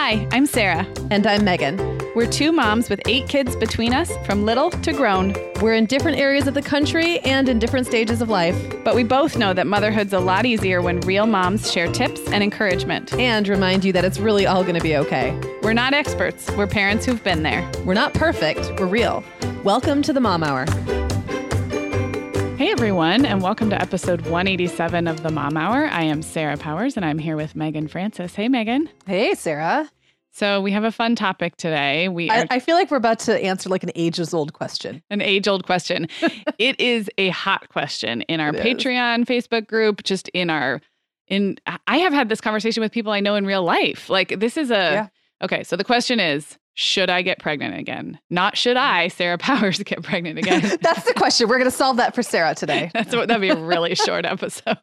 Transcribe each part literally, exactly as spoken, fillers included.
Hi, I'm Sarah. And I'm Megan. We're two moms with eight kids between us, from little to grown. We're in different areas of the country and in different stages of life. But we both know that motherhood's a lot easier when real moms share tips and encouragement. And remind you that it's really all going to be okay. We're not experts. We're parents who've been there. We're not perfect. We're real. Welcome to the Mom Hour. Hey, everyone, and welcome to episode one eighty-seven of the Mom Hour. I am Sarah Powers, and I'm here with Megan Francis. Hey, Megan. Hey, Sarah. So we have a fun topic today. We are, I, I feel like we're about to answer like an ages-old question. An age-old question. It is a hot question in our It Patreon is. Facebook group, just in our, in, I have had this conversation with people I know in real life. Like this is a, Yeah. okay, so the question is, should I get pregnant again? Not should I, Sarah Powers, get pregnant again? That's the question. We're going to solve that for Sarah today. That's what, that'd be a really short episode.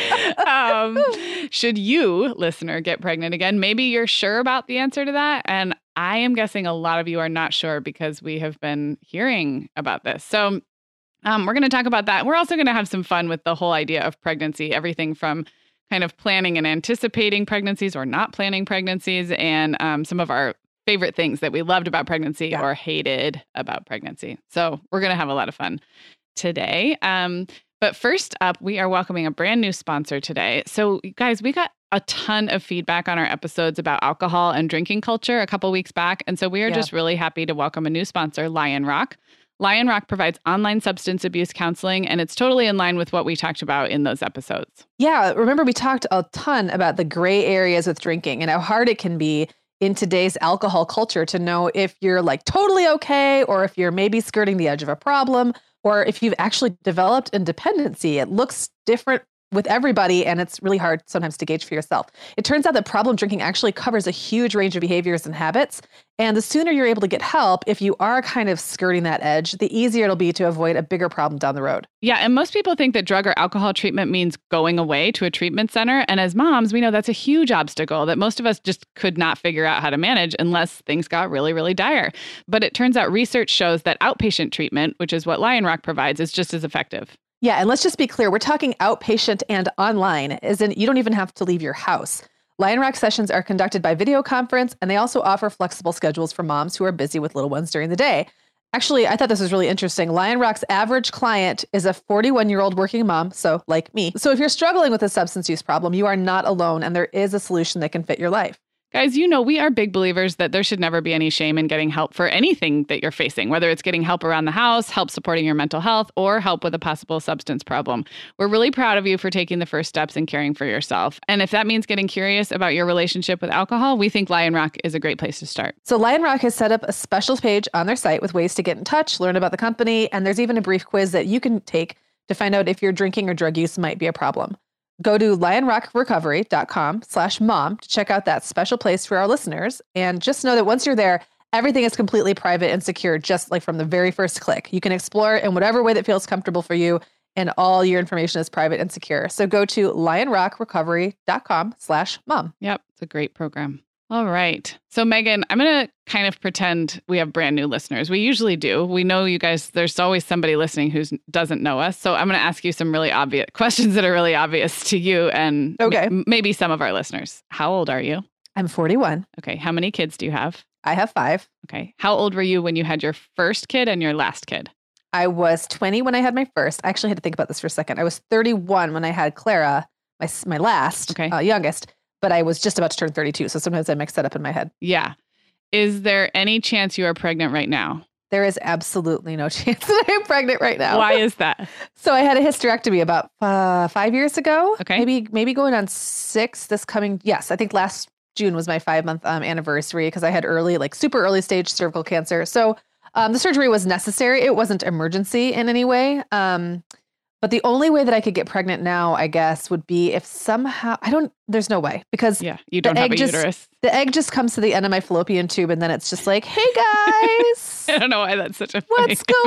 um, should you, listener, get pregnant again? Maybe you're sure about the answer to that. And I am guessing a lot of you are not sure because we have been hearing about this. So um, we're going to talk about that. We're also going to have some fun with the whole idea of pregnancy, everything from kind of planning and anticipating pregnancies or not planning pregnancies, and um, some of our favorite things that we loved about pregnancy Yeah. or hated about pregnancy. So we're going to have a lot of fun today. Um, but first up, we are welcoming a brand new sponsor today. So guys, we got a ton of feedback on our episodes about alcohol and drinking culture a couple weeks back. And so we are Yeah. just really happy to welcome a new sponsor, Lion Rock. Lion Rock provides online substance abuse counseling, and it's totally in line with what we talked about in those episodes. Yeah. Remember, we talked a ton about the gray areas with drinking and how hard it can be in today's alcohol culture to know if you're like totally okay, or if you're maybe skirting the edge of a problem, or if you've actually developed a dependency. It looks different with everybody, and it's really hard sometimes to gauge for yourself. It turns out that problem drinking actually covers a huge range of behaviors and habits. And the sooner you're able to get help, if you are kind of skirting that edge, the easier it'll be to avoid a bigger problem down the road. Yeah, and most people think that drug or alcohol treatment means going away to a treatment center. And as moms, we know that's a huge obstacle that most of us just could not figure out how to manage unless things got really, really dire. But it turns out research shows that outpatient treatment, which is what Lion Rock provides, is just as effective. Yeah, and let's just be clear, we're talking outpatient and online, as in you don't even have to leave your house. Lion Rock sessions are conducted by video conference, and they also offer flexible schedules for moms who are busy with little ones during the day. Actually, I thought this was really interesting. Lion Rock's average client is a forty-one-year-old working mom, so like me. So if you're struggling with a substance use problem, you are not alone, and there is a solution that can fit your life. Guys, you know, we are big believers that there should never be any shame in getting help for anything that you're facing, whether it's getting help around the house, help supporting your mental health, or help with a possible substance problem. We're really proud of you for taking the first steps in caring for yourself. And if that means getting curious about your relationship with alcohol, we think Lion Rock is a great place to start. So Lion Rock has set up a special page on their site with ways to get in touch, learn about the company, and there's even a brief quiz that you can take to find out if your drinking or drug use might be a problem. Go to lionrockrecovery.com slash mom to check out that special place for our listeners. And just know that once you're there, everything is completely private and secure, just like from the very first click. You can explore in whatever way that feels comfortable for you, and all your information is private and secure. So go to lionrockrecovery.com slash mom. Yep, it's a great program. All right. So Megan, I'm going to kind of pretend we have brand new listeners. We usually do. We know you guys, there's always somebody listening who doesn't know us. So I'm going to ask you some really obvious questions that are really obvious to you and Okay. m- maybe some of our listeners. How old are you? I'm forty-one. Okay. How many kids do you have? I have five. Okay. How old were you when you had your first kid and your last kid? I was twenty when I had my first. I actually had to think about this for a second. I was thirty-one when I had Clara, my, my last, Okay. uh, youngest. But I was just about to turn thirty-two. So sometimes I mix that up in my head. Yeah. Is there any chance you are pregnant right now? There is absolutely no chance that I'm pregnant right now. Why is that? So I had a hysterectomy about uh, five years ago. Okay. Maybe maybe going on six this coming. Yes, I think last June was my five month um, anniversary because I had early, like super early stage cervical cancer. So um, the surgery was necessary. It wasn't emergency in any way. Um, But the only way that I could get pregnant now, I guess, would be if somehow, I don't, there's no way because Yeah, you don't have a just, uterus. the egg just comes to the end of my fallopian tube and then it's just like, hey guys, I don't know why that's such a funny. what's going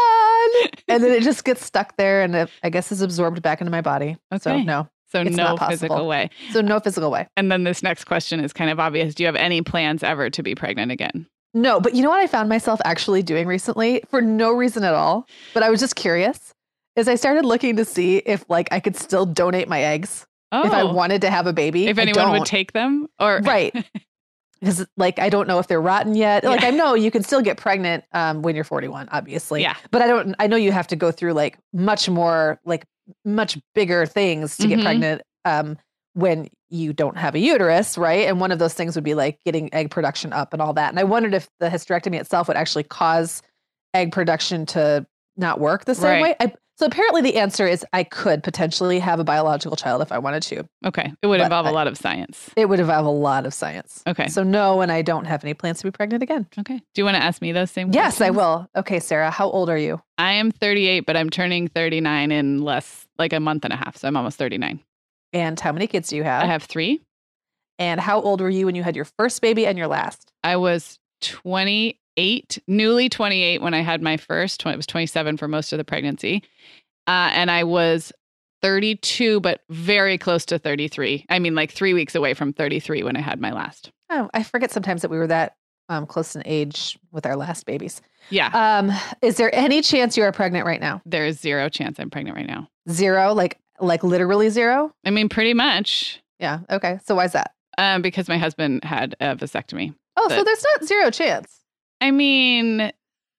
on? And then it just gets stuck there and it, I guess is absorbed back into my body. So Okay. no, So it's no not possible. physical way. So no physical way. And then this next question is kind of obvious. Do you have any plans ever to be pregnant again? No, but you know what I found myself actually doing recently for no reason at all, but I was just curious, is I started looking to see if like I could still donate my eggs Oh, if I wanted to have a baby. if I anyone would don't. take them or Right. Because like, I don't know if they're rotten yet. Like, Yeah. I know you can still get pregnant um, when you're forty-one, obviously. Yeah. But I don't, I know you have to go through like much more, like much bigger things to get Mhm. pregnant um, when you don't have a uterus, right? And one of those things would be like getting egg production up and all that. And I wondered if the hysterectomy itself would actually cause egg production to not work the same Right. way. I, so apparently the answer is I could potentially have a biological child if I wanted to. Okay. It would But involve a I- lot of science. It would involve a lot of science. Okay. So no, and I don't have any plans to be pregnant again. Okay. Do you want to ask me those same Yes, I questions? will. Okay, Sarah, how old are you? I am thirty-eight, but I'm turning thirty-nine in less, like a month and a half. So I'm almost thirty-nine. And how many kids do you have? I have three. And how old were you when you had your first baby and your last? I was twenty-eight, newly twenty-eight when I had my first. It was twenty-seven for most of the pregnancy. Uh, and I was thirty-two, but very close to thirty-three. I mean, like three weeks away from thirty-three when I had my last. Oh, I forget sometimes that we were that um, close in age with our last babies. Yeah. Um, is there any chance you are pregnant right now? There is zero chance I'm pregnant right now. Zero, like like literally zero? I mean, pretty much Yeah. Okay. So why is that? um, because my husband had a vasectomy. Oh, so But- there's not zero chance. I mean,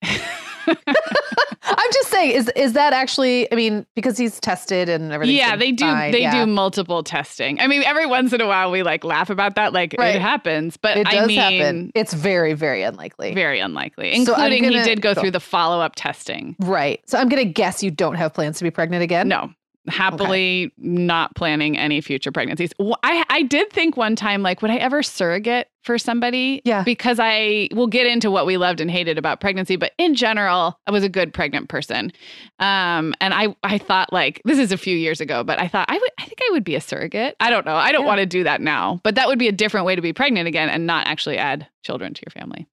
I'm just saying, is is that actually? I mean, because he's tested and everything. yeah, they do. Fine, they yeah. do multiple testing. I mean, every once in a while we like laugh about that, like Right. it happens, but It does I mean, happen. It's very, very unlikely. very unlikely. So I'm Including he gonna- did go go. through the follow up testing. Right. So I'm gonna guess you don't have plans to be pregnant again. No, happily not planning any future pregnancies. Wh- I I did think one time, like, would I ever surrogate for somebody? Yeah. Because I will get into what we loved and hated about pregnancy, but in general, I was a good pregnant person. Um, and I I thought like this is a few years ago, but I thought I would I think I would be a surrogate. I don't know. I don't Yeah. want to do that now, but that would be a different way to be pregnant again and not actually add children to your family.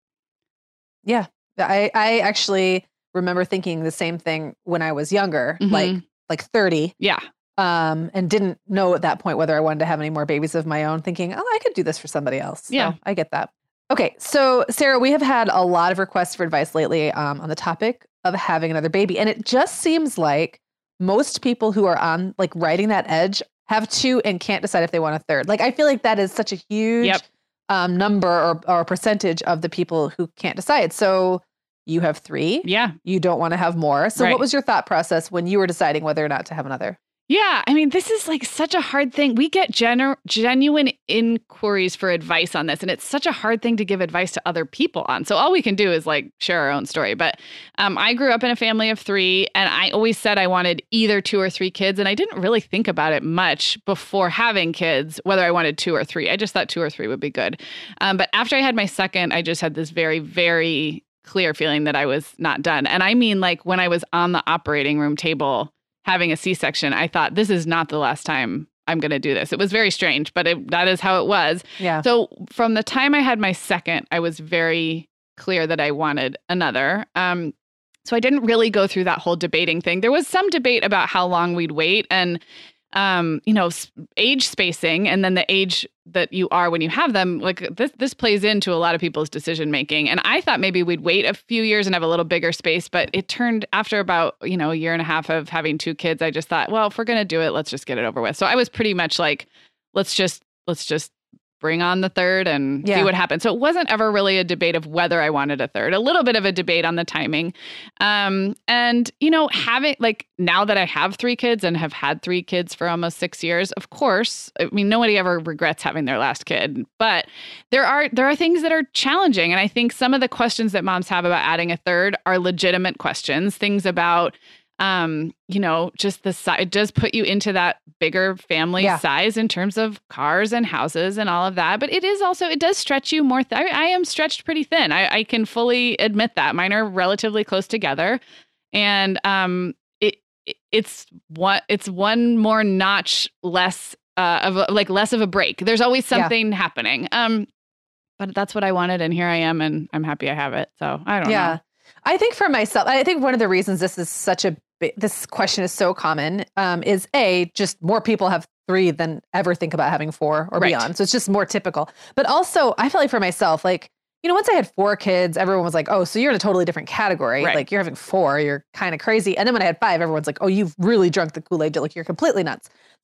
Yeah. I I actually remember thinking the same thing when I was younger, Mhm. like like thirty. Yeah. Um, and didn't know at that point whether I wanted to have any more babies of my own, thinking, oh, I could do this for somebody else. So Yeah. I get that. Okay. So, Sarah, we have had a lot of requests for advice lately um, on the topic of having another baby. And it just seems like most people who are on like riding that edge have two and can't decide if they want a third. Like, I feel like that is such a huge Yep. um, number or, or percentage of the people who can't decide. So, you have three. Yeah. You don't want to have more. So, Right. what was your thought process when you were deciding whether or not to have another? Yeah, I mean, this is like such a hard thing. We get genu- genuine inquiries for advice on this, and it's such a hard thing to give advice to other people on. So all we can do is like share our own story. But um, I grew up in a family of three, and I always said I wanted either two or three kids, and I didn't really think about it much before having kids, whether I wanted two or three. I just thought two or three would be good. Um, but after I had my second, I just had this very, very clear feeling that I was not done. And I mean, like when I was on the operating room table having a C-section, I thought, this is not the last time I'm going to do this. It was very strange, but it, that is how it was. Yeah. So from the time I had my second, I was very clear that I wanted another. Um, so I didn't really go through that whole debating thing. There was some debate about how long we'd wait and, um, you know, s- age spacing and then the age that you are when you have them. Like this, this plays into a lot of people's decision making. And I thought maybe we'd wait a few years and have a little bigger space, but it turned after about, you know, a year and a half of having two kids, I just thought, well, if we're going to do it, let's just get it over with. So I was pretty much like, let's just, let's just bring on the third and Yeah. see what happens. So it wasn't ever really a debate of whether I wanted a third, a little bit of a debate on the timing. Um, and, you know, having like now that I have three kids and have had three kids for almost six years, of course, I mean, nobody ever regrets having their last kid, but there are, there are things that are challenging. And I think some of the questions that moms have about adding a third are legitimate questions, things about, um, you know, just the size, it does put you into that bigger family Yeah. size in terms of cars and houses and all of that. But it is also, it does stretch you more. Th- I, I am stretched pretty thin. I, I can fully admit that. Mine are relatively close together. And um, it, it it's one, it's one more notch less uh, of a, like less of a break. There's always Yeah. something happening. Um, but that's what I wanted. And here I am. And I'm happy I have it. So I don't Yeah. know. I think for myself, I think one of the reasons this is such a bi- this question is so common um, is a just more people have three than ever think about having four or Right. beyond. So it's just more typical. But also, I feel like for myself, like you know, once I had four kids, everyone was like, "Oh, so you're in a totally different category. Right. Like you're having four, you're kind of crazy." And then when I had five, everyone's like, "Oh, you've really drunk the Kool-Aid. Like you're completely nuts."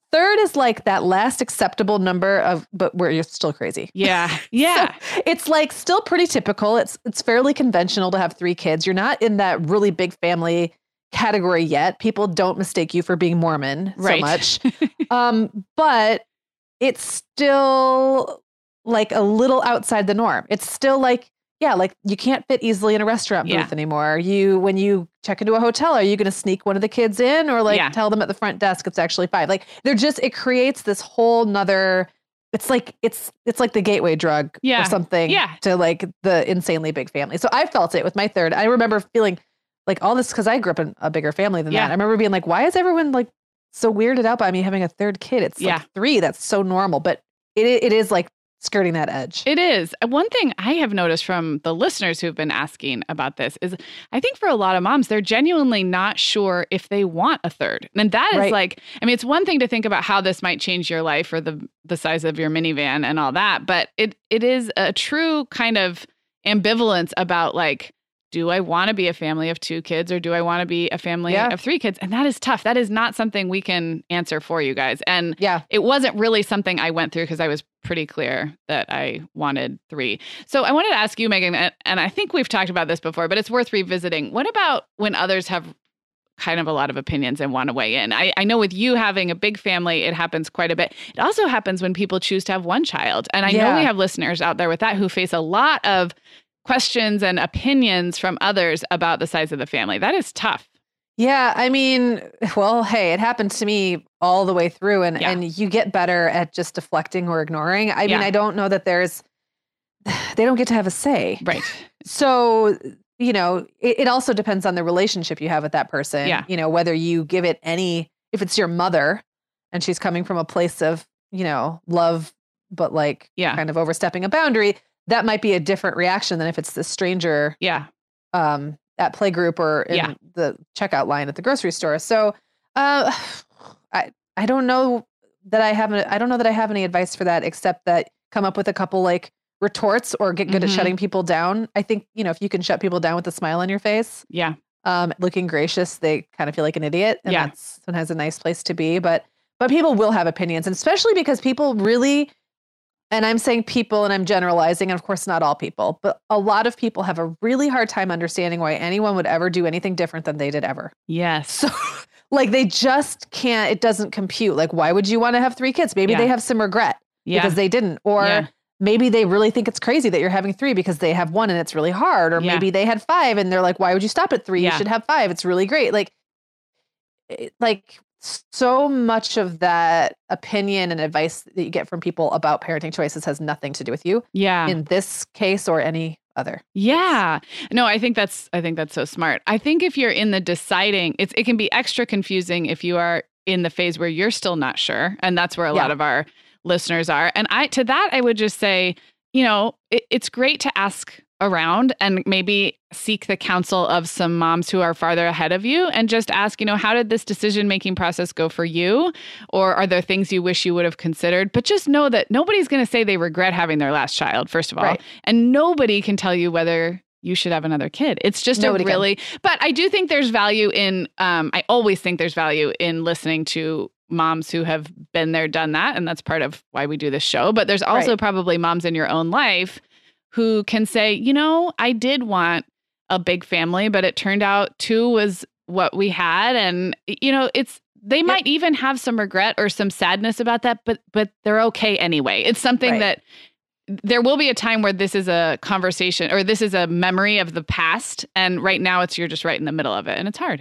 third is like that last acceptable number of, but where you're still crazy. Yeah. Yeah. So it's like still pretty typical. It's, it's fairly conventional to have three kids. You're not in that really big family category yet. People don't mistake you for being Mormon right. so much. um, but it's still like a little outside the norm. It's still like, yeah, like you can't fit easily in a restaurant booth yeah. anymore. You, when you check into a hotel, are you going to sneak one of the kids in or like yeah. tell them at the front desk it's actually five? Like they're just, it creates this whole nother, it's like, it's, it's like the gateway drug yeah. or something yeah. to like the insanely big family. So I felt it with my third. I remember feeling like all this, cause I grew up in a bigger family than yeah. that. I remember being like, why is everyone like so weirded out by me having a third kid? It's yeah. like three. That's so normal, but it it is like skirting that edge. It is. One thing I have noticed from the listeners who've been asking about this is I think for a lot of moms, they're genuinely not sure if they want a third. And that is right. like, I mean, it's one thing to think about how this might change your life or the the size of your minivan and all that, but it it is a true kind of ambivalence about like, do I want to be a family of two kids or do I want to be a family yeah. of three kids? And that is tough. That is not something we can answer for you guys. And yeah. it wasn't really something I went through because I was pretty clear that I wanted three. So I wanted to ask you, Megan, and I think we've talked about this before, but it's worth revisiting. What about when others have kind of a lot of opinions and want to weigh in? I, I know with you having a big family, it happens quite a bit. It also happens when people choose to have one child. And I yeah. know we have listeners out there with that who face a lot of questions and opinions from others about the size of the family. That is tough. Yeah. I mean, well, hey, it happened to me all the way through and, yeah. and you get better at just deflecting or ignoring. I yeah. mean, I don't know that there's, they don't get to have a say. Right. So, you know, it, it also depends on the relationship you have with that person. Yeah. You know, whether you give it any, if it's your mother and she's coming from a place of, you know, love, but like yeah. kind of overstepping a boundary, that might be a different reaction than if it's the stranger yeah. um, at playgroup or in yeah. the checkout line at the grocery store. So uh, I I don't know that I have I don't know that I have any advice for that, except that come up with a couple like retorts or get good mm-hmm. at shutting people down. I think, you know, if you can shut people down with a smile on your face, yeah, um, looking gracious, they kind of feel like an idiot, and yeah. that's sometimes a nice place to be. But but people will have opinions, and especially because people really. And I'm saying people and I'm generalizing, and of course not all people, but a lot of people have a really hard time understanding why anyone would ever do anything different than they did ever. Yes. So like they just can't, it doesn't compute. Like, why would you want to have three kids? Maybe yeah. they have some regret yeah. because they didn't. Or yeah. maybe they really think it's crazy that you're having three because they have one and it's really hard. Or yeah. maybe they had five and they're like, why would you stop at three? Yeah. You should have five. It's really great. Like, it, like, so much of that opinion and advice that you get from people about parenting choices has nothing to do with you. Yeah. In this case or any other. Yeah. No, I think that's I think that's so smart. I think if you're in the deciding, it's it can be extra confusing if you are in the phase where you're still not sure. And that's where a yeah. lot of our listeners are. And I to that I would just say, you know, it, it's great to ask around and maybe seek the counsel of some moms who are farther ahead of you and just ask, you know, how did this decision-making process go for you? Or are there things you wish you would have considered? But just know that nobody's going to say they regret having their last child, first of all. Right. And nobody can tell you whether you should have another kid. It's just nobody a really, can. But I do think there's value in, um, I always think there's value in listening to moms who have been there, done that. And that's part of why we do this show. But there's also right. probably moms in your own life who can say, you know, I did want a big family, but it turned out two was what we had. And, you know, it's, they yep. might even have some regret or some sadness about that, but, but they're okay anyway. It's something right. that there will be a time where this is a conversation or this is a memory of the past. And right now it's, you're just right in the middle of it and it's hard.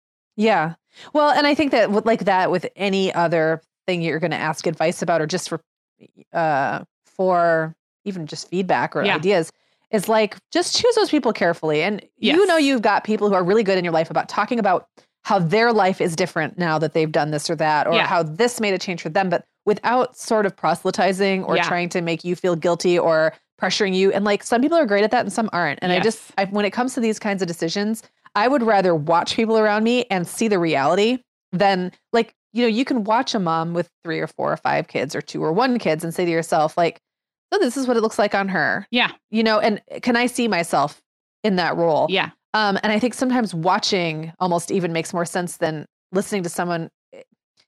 Yeah. Well, and I think that with, like that with any other thing you're going to ask advice about, or just for, uh, for, even just feedback or yeah. ideas, is like, just choose those people carefully. And yes. you know, you've got people who are really good in your life about talking about how their life is different now that they've done this or that, or yeah. how this made a change for them, but without sort of proselytizing or yeah. trying to make you feel guilty or pressuring you. And like, some people are great at that and some aren't. And yes. I just, I, when it comes to these kinds of decisions, I would rather watch people around me and see the reality than like, you know, you can watch a mom with three or four or five kids or two or one kids and say to yourself, like, so this is what it looks like on her. Yeah. You know, and can I see myself in that role? Yeah. Um, and I think sometimes watching almost even makes more sense than listening to someone.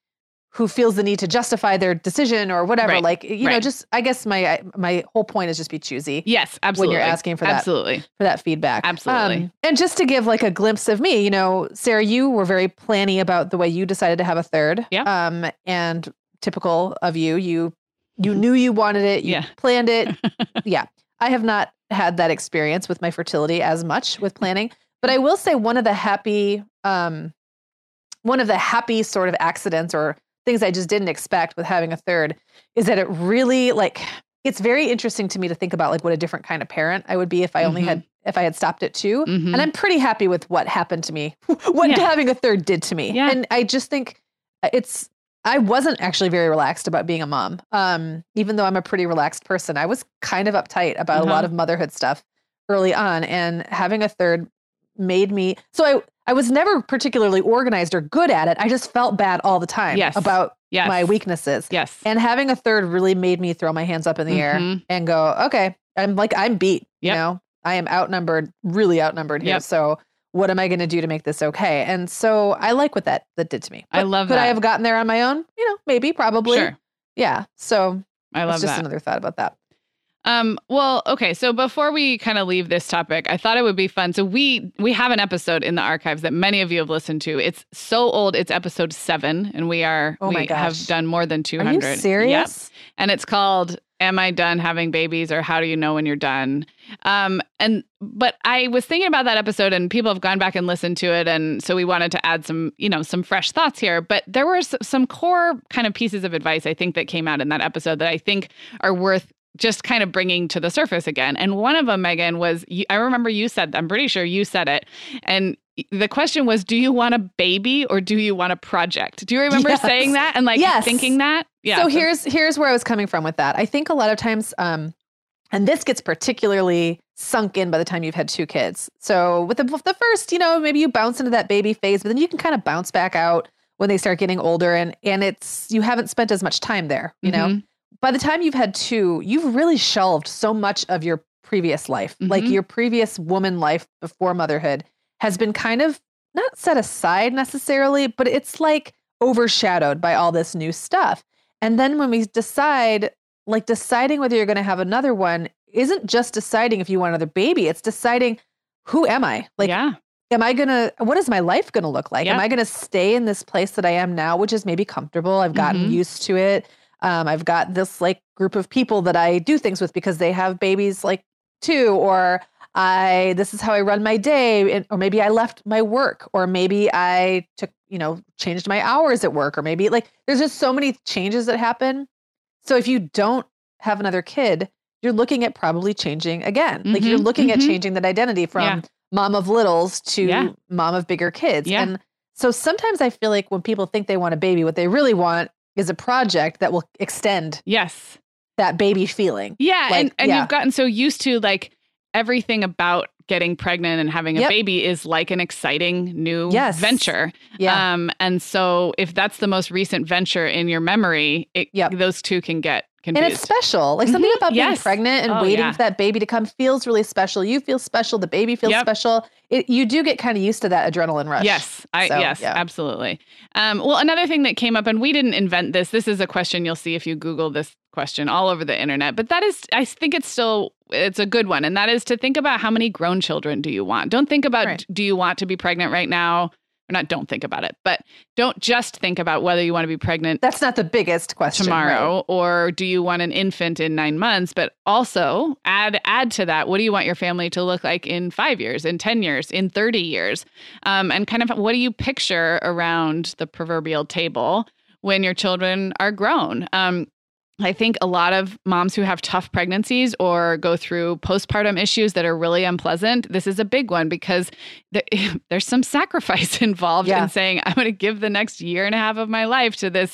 who feels the need to justify their decision or whatever. Right. Like, you right. know, just, I guess my, my whole point is just be choosy. Yes, absolutely. When you're asking for that, absolutely. for that feedback. Absolutely. Um, and just to give like a glimpse of me, you know, Sarah, you were very planny about the way you decided to have a third. Yeah. Um, and typical of you, you, you knew you wanted it. You yeah. planned it. yeah. I have not had that experience with my fertility as much with planning, but I will say one of the happy, um, one of the happy sort of accidents or things I just didn't expect with having a third is that it really like, it's very interesting to me to think about like what a different kind of parent I would be if I only mm-hmm. had, if I had stopped at two. Mm-hmm. And I'm pretty happy with what happened to me, what yeah. having a third did to me. Yeah. And I just think it's, I wasn't actually very relaxed about being a mom. Um, even though I'm a pretty relaxed person, I was kind of uptight about uh-huh. a lot of motherhood stuff early on, and having a third made me, so I, I was never particularly organized or good at it. I just felt bad all the time yes. about yes. my weaknesses. Yes. And having a third really made me throw my hands up in the mm-hmm. air and go, okay, I'm like, I'm beat, yep. you know, I am outnumbered, really outnumbered here. Yep. So what am I going to do to make this okay? And so I like what that, that did to me. But I love could that. I have gotten there on my own? You know, maybe, probably. Sure. Yeah. So I love that's just that. another thought about that. Um, well, okay. So before we kind of leave this topic, I thought it would be fun. So we, we have an episode in the archives that many of you have listened to. It's so old. It's episode seven, and we are, oh my we gosh. have done more than two hundred. Are you serious? Yep. And it's called, Am I Done Having Babies, or How Do You Know When You're Done? Um, and, but I was thinking about that episode, and people have gone back and listened to it. And so we wanted to add some, you know, some fresh thoughts here, but there were some core kind of pieces of advice I think that came out in that episode that I think are worth just kind of bringing to the surface again. And one of them, Megan, was, you, I remember you said, I'm pretty sure you said it. And the question was, do you want a baby or do you want a project? Do you remember yes. saying that and like yes. thinking that? Yeah. So, so here's, here's where I was coming from with that. I think a lot of times, um, and this gets particularly sunk in by the time you've had two kids. So with the, the first, you know, maybe you bounce into that baby phase, but then you can kind of bounce back out when they start getting older, and, and it's, you haven't spent as much time there, you mm-hmm. know? By the time you've had two, you've really shelved so much of your previous life. Mm-hmm. Like your previous woman life before motherhood has been kind of not set aside necessarily, but it's like overshadowed by all this new stuff. And then when we decide, like deciding whether you're going to have another one isn't just deciding if you want another baby. It's deciding, who am I? Like, yeah. am I going to, what is my life going to look like? Yep. Am I going to stay in this place that I am now, which is maybe comfortable? I've gotten mm-hmm. used to it. Um, I've got this like group of people that I do things with because they have babies like too, or I, this is how I run my day. And, or maybe I left my work, or maybe I took, you know, changed my hours at work, or maybe like, there's just so many changes that happen. So if you don't have another kid, you're looking at probably changing again. Mm-hmm, like you're looking mm-hmm. at changing that identity from yeah. mom of littles to yeah. mom of bigger kids. Yeah. And so sometimes I feel like when people think they want a baby, what they really want is a project that will extend yes that baby feeling. Yeah. Like, and and yeah. you've gotten so used to like everything about getting pregnant and having a yep. baby is like an exciting new yes. venture. Yeah. Um, and so if that's the most recent venture in your memory, it, yep. those two can get confused. And it's special. Like something mm-hmm. about being yes. pregnant and oh, waiting yeah. for that baby to come feels really special. You feel special. The baby feels yep. special. It, you do get kind of used to that adrenaline rush. Yes. I, so, yes, yeah. absolutely. Um, well, another thing that came up, and we didn't invent this. This is a question you'll see if you Google this question all over the internet. But that is, I think it's still, it's a good one. And that is to think about how many grown children do you want? Don't think about, right. do you want to be pregnant right now? Or not don't think about it, but don't just think about whether you want to be pregnant. That's not the biggest question. Tomorrow, right? Or do you want an infant in nine months? But also add add to that, what do you want your family to look like in five years, in ten years, in thirty years? Um, and kind of what do you picture around the proverbial table when your children are grown? Um, I think a lot of moms who have tough pregnancies or go through postpartum issues that are really unpleasant, this is a big one because th- there's some sacrifice involved yeah. in saying, I'm going to give the next year and a half of my life to this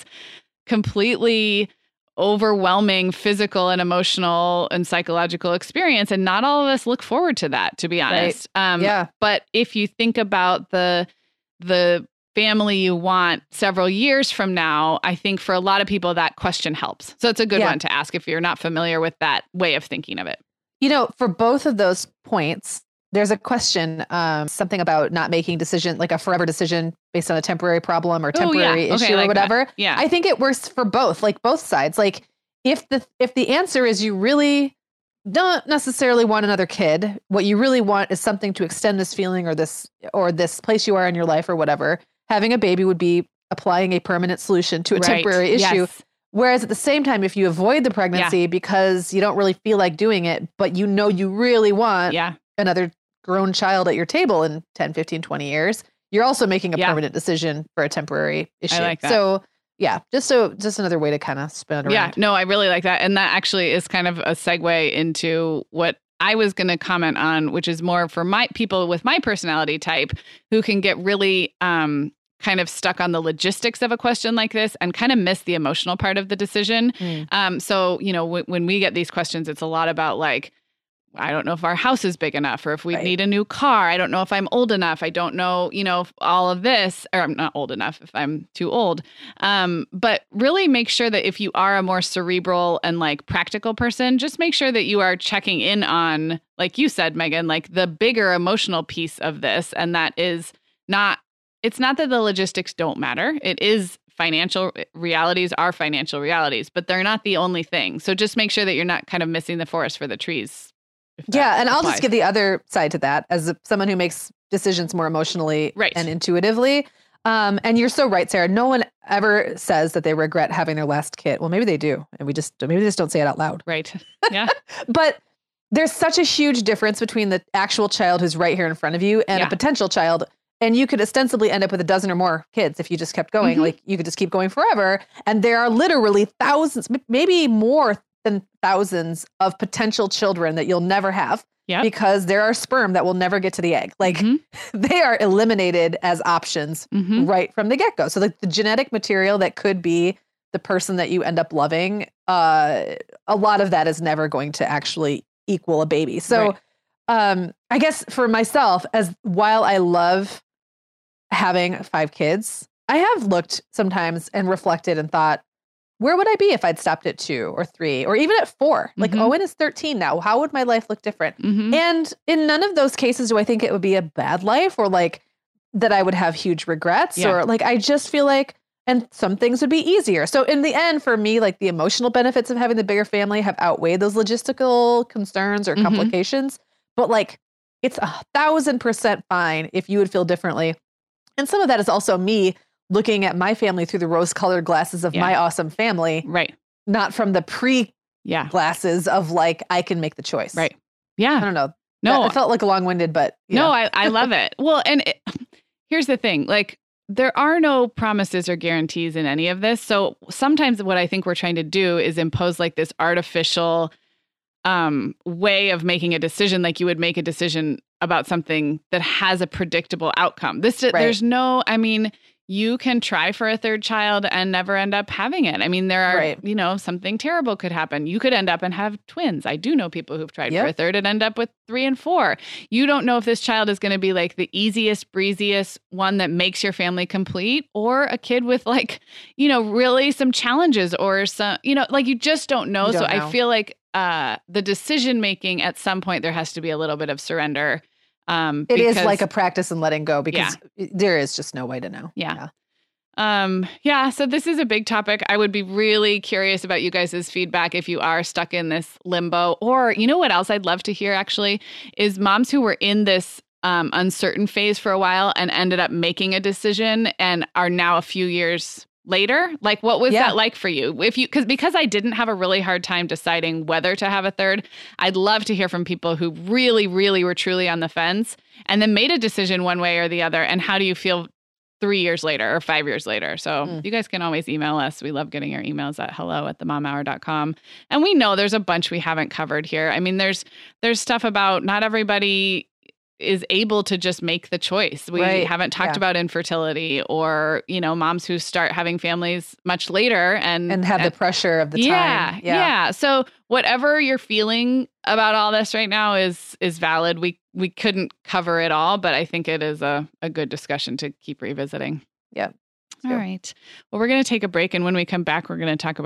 completely overwhelming physical and emotional and psychological experience. And not all of us look forward to that, to be honest. Right. Um, yeah. But if you think about the the family you want several years from now, I think for a lot of people that question helps. So it's a good yeah. one to ask if you're not familiar with that way of thinking of it. You know, for both of those points, there's a question, um, something about not making decision, like a forever decision based on a temporary problem or temporary oh, yeah. okay, issue like or whatever. That. Yeah. I think it works for both, like both sides. Like if the, if the answer is you really don't necessarily want another kid, what you really want is something to extend this feeling or this, or this place you are in your life or whatever, having a baby would be applying a permanent solution to a right. temporary issue. Yes. Whereas at the same time, if you avoid the pregnancy yeah. because you don't really feel like doing it, but you know you really want yeah. another grown child at your table in ten, fifteen, twenty years, you're also making a yeah. permanent decision for a temporary issue. I like that. So yeah, just so just another way to kind of spin it around. Yeah, no, I really like that. And that actually is kind of a segue into what I was going to comment on, which is more for my people with my personality type who can get really um, kind of stuck on the logistics of a question like this and kind of miss the emotional part of the decision. Mm. Um, so, you know, w- when we get these questions, it's a lot about like, I don't know if our house is big enough or if we right. need a new car. I don't know if I'm old enough. I don't know, you know, all of this, or I'm not old enough if I'm too old. Um, but really make sure that if you are a more cerebral and like practical person, just make sure that you are checking in on, like you said, Megan, like the bigger emotional piece of this. And that is not, it's not that the logistics don't matter. It is financial realities are financial realities, but they're not the only thing. So just make sure that you're not kind of missing the forest for the trees. Yeah. And applies. I'll just give the other side to that as a, someone who makes decisions more emotionally right. and intuitively. Um, and you're so right, Sarah. No one ever says that they regret having their last kid. Well, maybe they do. And we just, maybe they just don't say it out loud. Right. Yeah. But there's such a huge difference between the actual child who's right here in front of you and yeah. a potential child. And you could ostensibly end up with a dozen or more kids if you just kept going. Mm-hmm. Like you could just keep going forever. And there are literally thousands, maybe more than thousands of potential children that you'll never have yep. because there are sperm that will never get to the egg. Like mm-hmm. they are eliminated as options mm-hmm. right from the get-go. So like the genetic material that could be the person that you end up loving, uh, a lot of that is never going to actually equal a baby. So right. um, I guess for myself, as while I love having five kids, I have looked sometimes and reflected and thought, where would I be if I'd stopped at two or three or even at four? Like mm-hmm. Owen is thirteen now. How would my life look different? Mm-hmm. And in none of those cases do I think it would be a bad life or like that I would have huge regrets yeah. or like, I just feel like, and some things would be easier. So in the end, for me, like the emotional benefits of having the bigger family have outweighed those logistical concerns or mm-hmm. complications. But like, it's a thousand percent fine if you would feel differently. And some of that is also me looking at my family through the rose-colored glasses of yeah. my awesome family. Right. Not from the pre yeah. glasses of like, I can make the choice. Right. Yeah. I don't know. No. That, it felt like a long-winded, but. No, know. I, I love it. Well, and it, here's the thing. Like, there are no promises or guarantees in any of this. So sometimes what I think we're trying to do is impose like this artificial um, way of making a decision, like you would make a decision about something that has a predictable outcome. This, right. There's no, I mean, you can try for a third child and never end up having it. I mean, there are, right. you know, something terrible could happen. You could end up and have twins. I do know people who've tried yep. for a third and end up with three and four. You don't know if this child is going to be like the easiest, breeziest one that makes your family complete, or a kid with like, you know, really some challenges or some, you know, like you just don't know. Don't so know. I feel like uh, the decision making at some point, there has to be a little bit of surrender. Um, it because, is like a practice in letting go because yeah. there is just no way to know. Yeah. yeah. Um, yeah. So this is a big topic. I would be really curious about you guys' feedback if you are stuck in this limbo, or, you know what else I'd love to hear actually is moms who were in this um, uncertain phase for a while and ended up making a decision and are now a few years later. Like, what was yeah. that like for you? If you, cause, because I didn't have a really hard time deciding whether to have a third, I'd love to hear from people who really, really were truly on the fence and then made a decision one way or the other. And how do you feel three years later or five years later? So mm. you guys can always email us. We love getting your emails at hello at the mom hour dot com. And we know there's a bunch we haven't covered here. I mean, there's, there's stuff about not everybody is able to just make the choice. We right. haven't talked yeah. about infertility or, you know, moms who start having families much later and and have and, the pressure of the yeah, time. Yeah. Yeah. So whatever you're feeling about all this right now is is valid. We we couldn't cover it all, but I think it is a, a good discussion to keep revisiting. Yeah. All right. Well, we're going to take a break. And when we come back, we're going to talk about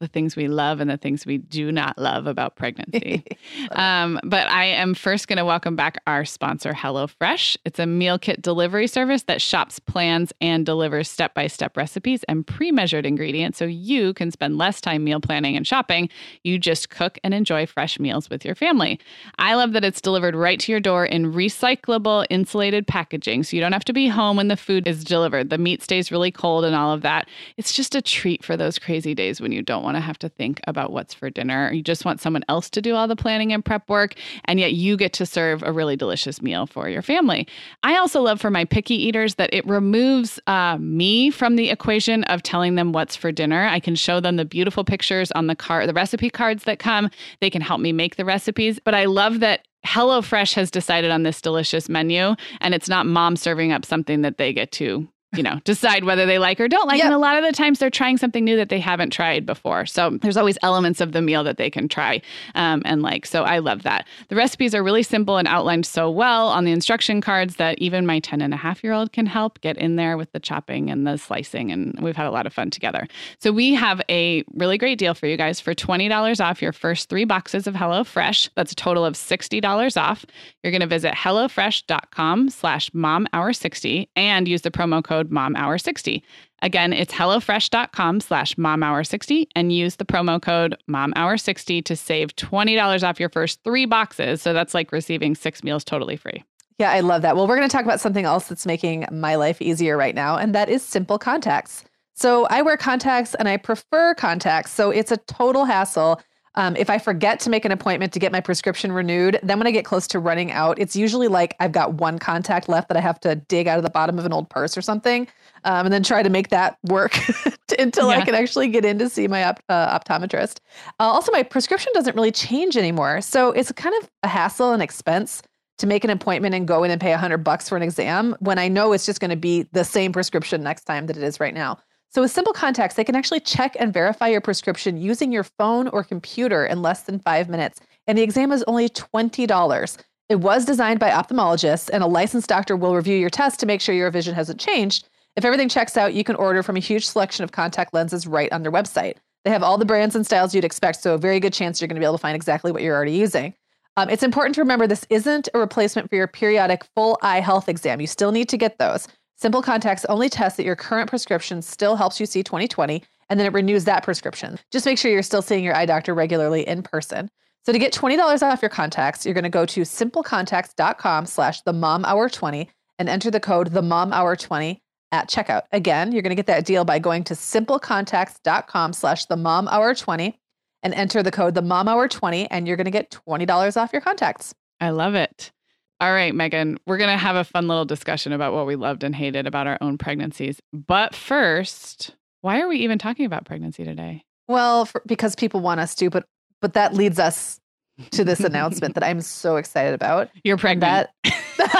the things we love and the things we do not love about pregnancy. um, but I am first going to welcome back our sponsor, HelloFresh. It's a meal kit delivery service that shops, plans, and delivers step-by-step recipes and pre-measured ingredients so you can spend less time meal planning and shopping. You just cook and enjoy fresh meals with your family. I love that it's delivered right to your door in recyclable, insulated packaging, so you don't have to be home when the food is delivered. The meat stays really cold and all of that. It's just a treat for those crazy days when you don't want to have to think about what's for dinner. You just want someone else to do all the planning and prep work, and yet you get to serve a really delicious meal for your family. I also love for my picky eaters that it removes uh, me from the equation of telling them what's for dinner. I can show them the beautiful pictures on the card, the recipe cards that come. They can help me make the recipes, but I love that HelloFresh has decided on this delicious menu, and it's not mom serving up something that they get to, you know, decide whether they like or don't like. Yep. And a lot of the times they're trying something new that they haven't tried before. So there's always elements of the meal that they can try um, and like. So I love that. The recipes are really simple and outlined so well on the instruction cards that even my ten and a half year old can help get in there with the chopping and the slicing. And we've had a lot of fun together. So we have a really great deal for you guys for twenty dollars off your first three boxes of HelloFresh. That's a total of sixty dollars off. You're going to visit HelloFresh.com slash MomHour60 and use the promo code Mom Hour sixty. Again, it's HelloFresh.com slash Mom Hour sixty and use the promo code Mom Hour sixty to save twenty dollars off your first three boxes. So that's like receiving six meals totally free. Yeah, I love that. Well, we're going to talk about something else that's making my life easier right now, and that is Simple Contacts. So I wear contacts and I prefer contacts. So it's a total hassle. Um, if I forget to make an appointment to get my prescription renewed, then when I get close to running out, it's usually like I've got one contact left that I have to dig out of the bottom of an old purse or something, um, and then try to make that work until yeah. I can actually get in to see my op- uh, optometrist. Uh, also, my prescription doesn't really change anymore. So it's kind of a hassle and expense to make an appointment and go in and pay a hundred bucks for an exam when I know it's just going to be the same prescription next time that it is right now. So with Simple Contacts, they can actually check and verify your prescription using your phone or computer in less than five minutes. And the exam is only twenty dollars. It was designed by ophthalmologists, and a licensed doctor will review your test to make sure your vision hasn't changed. If everything checks out, you can order from a huge selection of contact lenses right on their website. They have all the brands and styles you'd expect, so a very good chance you're going to be able to find exactly what you're already using. Um, it's important to remember this isn't a replacement for your periodic full eye health exam. You still need to get those. Simple Contacts only tests that your current prescription still helps you see twenty twenty, and then it renews that prescription. Just make sure you're still seeing your eye doctor regularly in person. So to get twenty dollars off your contacts, you're going to go to simplecontacts.com slash the mom hour 20 and enter the code the mom hour 20 at checkout. Again, you're going to get that deal by going to simplecontacts.com slash the mom hour 20 and enter the code the mom hour 20, and you're going to get twenty dollars off your contacts. I love it. All right, Megan, we're going to have a fun little discussion about what we loved and hated about our own pregnancies. But first, why are we even talking about pregnancy today? Well, for, because people want us to, but but that leads us to this announcement that I'm so excited about. You're pregnant. That,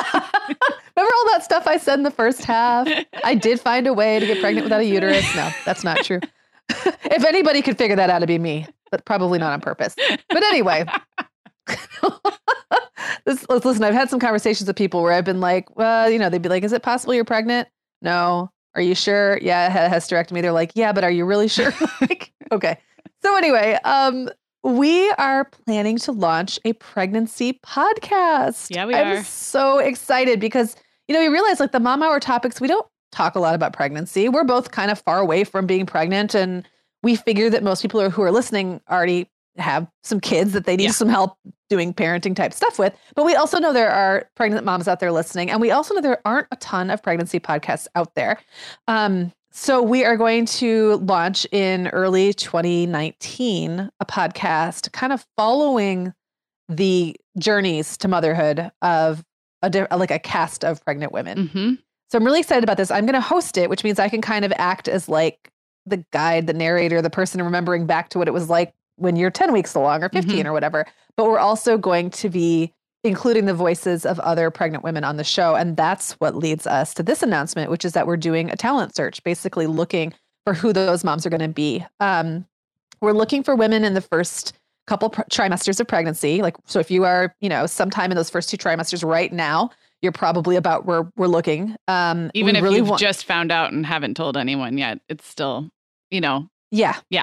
remember all that stuff I said in the first half? I did find a way to get pregnant without a uterus. No, that's not true. If anybody could figure that out, it'd be me, but probably not on purpose. But anyway. This, listen, I've had some conversations with people where I've been like, well, you know, they'd be like, is it possible you're pregnant? No. Are you sure? Yeah, I had a hysterectomy. They're like, yeah, but are you really sure? Like, okay. So anyway, um, we are planning to launch a pregnancy podcast. Yeah, we I'm are. so excited because, you know, we realize like the Mom Hour topics, we don't talk a lot about pregnancy. We're both kind of far away from being pregnant. And we figure that most people who are listening already have some kids that they need yeah. some help doing parenting type stuff with. But we also know there are pregnant moms out there listening. And we also know there aren't a ton of pregnancy podcasts out there. Um, so we are going to launch in early twenty nineteen a podcast kind of following the journeys to motherhood of a like a cast of pregnant women. Mm-hmm. So I'm really excited about this. I'm going to host it, which means I can kind of act as like the guide, the narrator, the person remembering back to what it was like when you're ten weeks along or fifteen mm-hmm. or whatever. But we're also going to be including the voices of other pregnant women on the show. And that's what leads us to this announcement, which is that we're doing a talent search, basically looking for who those moms are going to be. Um, we're looking for women in the first couple pr- trimesters of pregnancy. Like, so if you are, you know, sometime in those first two trimesters right now, you're probably about where we're looking. Um, Even if really you've wa- just found out and haven't told anyone yet, it's still, you know. Yeah. Yeah.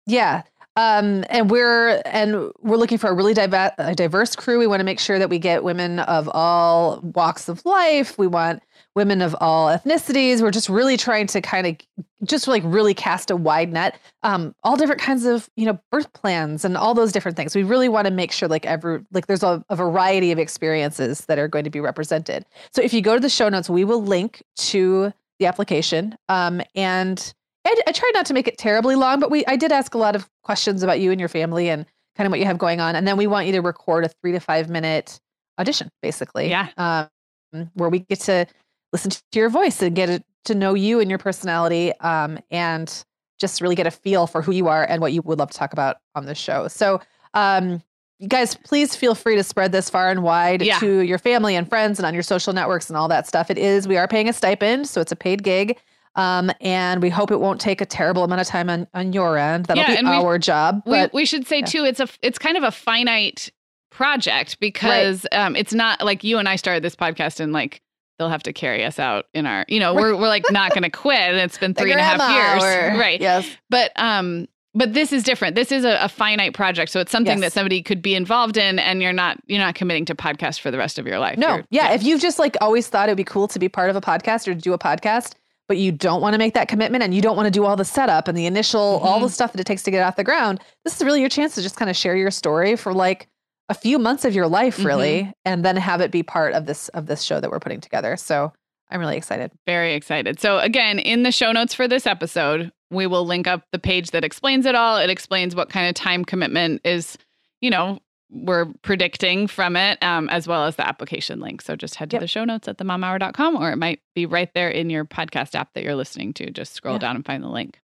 Yeah. Um, and we're and we're looking for a really diva- a diverse crew. We want to make sure that we get women of all walks of life. We want women of all ethnicities. We're just really trying to kind of just like really cast a wide net. Um, all different kinds of, you know, birth plans and all those different things. We really want to make sure like every like there's a, a variety of experiences that are going to be represented. So if you go to the show notes, we will link to the application. Um, and I, I tried not to make it terribly long, but we I did ask a lot of questions about you and your family and kind of what you have going on. And then we want you to record a three to five minute audition, basically. Yeah. Um, where we get to listen to your voice and get to know you and your personality, um, and just really get a feel for who you are and what you would love to talk about on the show. So, um, you guys, please feel free to spread this far and wide yeah. to your family and friends and on your social networks and all that stuff. It is, we are paying a stipend, so it's a paid gig. Um, and we hope it won't take a terrible amount of time on, on your end. That'll yeah, be our we, job. But we, we should say yeah. too, it's a, it's kind of a finite project because, right. um, it's not like you and I started this podcast and like, they'll have to carry us out in our, you know, we're, we're like not going to quit. And it's been three and a half years. Or, right. Yes. But, um, but this is different. This is a, a finite project. So it's something yes. that somebody could be involved in and you're not, you're not committing to podcast for the rest of your life. No. You're, yeah, yeah. If you've just like always thought it'd be cool to be part of a podcast or to do a podcast, but you don't want to make that commitment and you don't want to do all the setup and the initial, mm-hmm. all the stuff that it takes to get it off the ground, this is really your chance to just kind of share your story for like a few months of your life, really, mm-hmm. and then have it be part of this, of this show that we're putting together. So I'm really excited. Very excited. So again, in the show notes for this episode, we will link up the page that explains it all. It explains what kind of time commitment is, you know, we're predicting from it, um, as well as the application link. So just head to yep. the show notes at the mom hour dot com, or it might be right there in your podcast app that you're listening to. Just scroll yeah. down and find the link.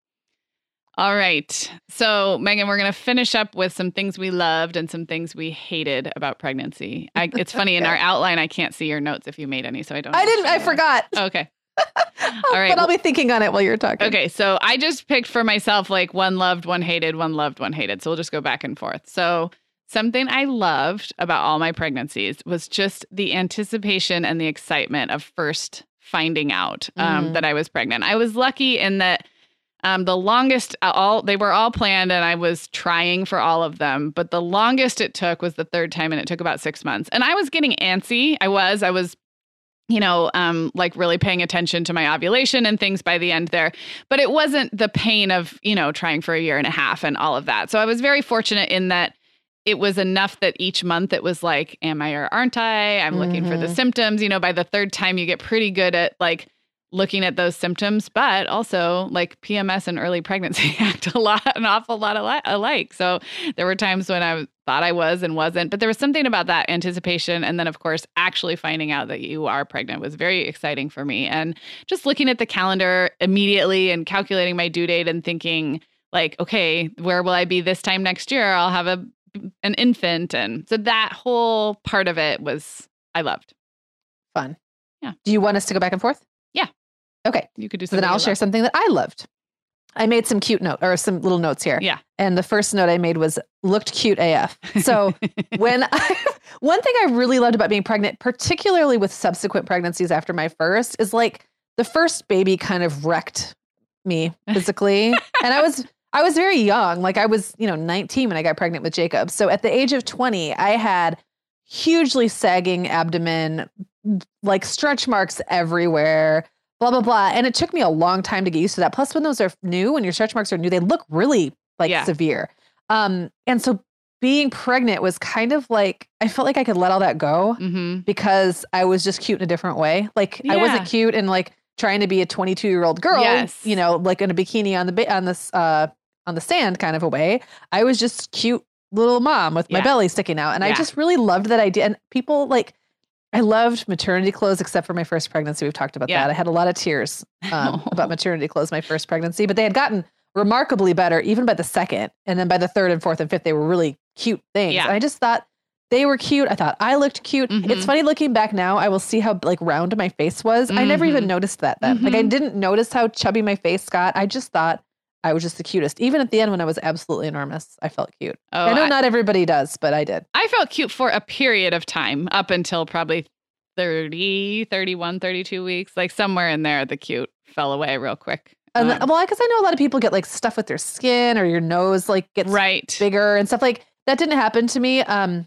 All right. So Megan, we're going to finish up with some things we loved and some things we hated about pregnancy. I, it's funny okay. in our outline, I can't see your notes if you made any, so I don't. I didn't, I forgot. Okay. All right. But I'll be thinking on it while you're talking. Okay. So I just picked for myself, like one loved, one hated, one loved, one hated. So we'll just go back and forth. So something I loved about all my pregnancies was just the anticipation and the excitement of first finding out um, mm. that I was pregnant. I was lucky in that um, the longest, all they were all planned and I was trying for all of them. But the longest it took was the third time and it took about six months. And I was getting antsy. I was, I was, you know, um, like really paying attention to my ovulation and things by the end there. But it wasn't the pain of, you know, trying for a year and a half and all of that. So I was very fortunate in that it was enough that each month it was like, am I or aren't I? I'm mm-hmm. looking for the symptoms. You know, by the third time you get pretty good at like looking at those symptoms, but also like P M S and early pregnancy act a lot, an awful lot ali- alike. So there were times when I thought I was and wasn't, but there was something about that anticipation. And then of course, actually finding out that you are pregnant was very exciting for me. And just looking at the calendar immediately and calculating my due date and thinking like, okay, where will I be this time next year? I'll have a an infant. And so that whole part of it was, I loved. Fun. Yeah. Do you want us to go back and forth? Yeah. Okay. You could do so something. Then I'll share loved. something that I loved. I made some cute note or some little notes here. Yeah. And the first note I made was looked cute A F. So when I, one thing I really loved about being pregnant, particularly with subsequent pregnancies after my first, is like the first baby kind of wrecked me physically. And I was I was very young. Like I was, you know, nineteen when I got pregnant with Jacob. So at the age of twenty, I had hugely sagging abdomen, like stretch marks everywhere, blah, blah, blah. And it took me a long time to get used to that. Plus when those are new, when your stretch marks are new, they look really like yeah. severe. Um, and so being pregnant was kind of like, I felt like I could let all that go mm-hmm. because I was just cute in a different way. Like yeah. I wasn't cute and like trying to be a twenty-two year old girl, yes. you know, like in a bikini on the, ba- on this, uh, on the sand kind of a way. I was just cute little mom with my yeah. belly sticking out. And yeah. I just really loved that idea. And people like, I loved maternity clothes, except for my first pregnancy. We've talked about yeah. that. I had a lot of tears um, about maternity clothes, my first pregnancy, but they had gotten remarkably better even by the second. And then by the third and fourth and fifth, they were really cute things. Yeah. And I just thought they were cute. I thought I looked cute. Mm-hmm. It's funny looking back now, I will see how like round my face was. Mm-hmm. I never even noticed that then. Mm-hmm. Like I didn't notice how chubby my face got. I just thought I was just the cutest. Even at the end when I was absolutely enormous, I felt cute. Oh, I know I, not everybody does, but I did. I felt cute for a period of time up until probably thirty, thirty-one, thirty-two weeks. Like somewhere in there, the cute fell away real quick. And Um, the, well, because I know a lot of people get like stuff with their skin or your nose like gets right. bigger and stuff like that. Didn't happen to me. Um,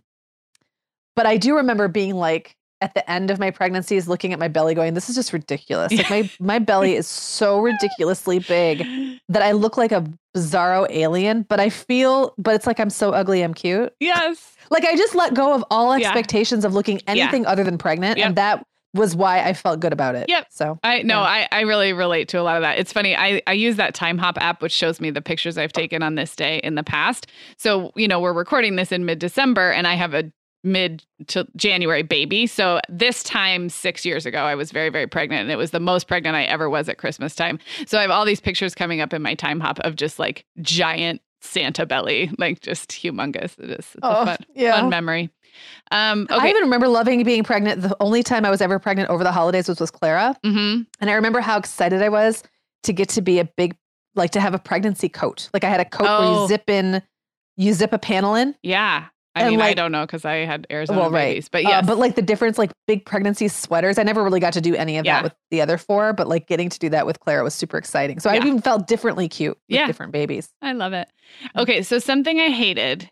but I do remember being like at the end of my pregnancies, looking at my belly going, this is just ridiculous. Like my, my belly is so ridiculously big that I look like a bizarro alien, but I feel, but it's like, I'm so ugly, I'm cute. Yes. Like I just let go of all Yeah. expectations of looking anything Yeah. other than pregnant. Yep. And that was why I felt good about it. Yep. So I no, yeah. I, I really relate to a lot of that. It's funny. I, I use that Time Hop app, which shows me the pictures I've taken on this day in the past. So, you know, we're recording this in mid-December and I have a mid to January baby. So this time six years ago, I was very, very pregnant and it was the most pregnant I ever was at Christmas time. So I have all these pictures coming up in my Time Hop of just like giant Santa belly, like just humongous. It is it's Oh, a fun, yeah. fun memory. Um, I okay. even remember loving being pregnant. The only time I was ever pregnant over the holidays was with Clara. Mm-hmm. And I remember how excited I was to get to be a big, like to have a pregnancy coat. Like I had a coat where Oh. you zip in, you zip a panel in. Yeah. I And, mean, I like- don't know because I had Arizona Well, right. babies, but Uh, yes. but like the difference, like big pregnancy sweaters. I never really got to do any of Yeah. that with the other four, but like getting to do that with Clara was super exciting. So I Yeah. even felt differently cute with Yeah. different babies. I love it. Okay, so something I hated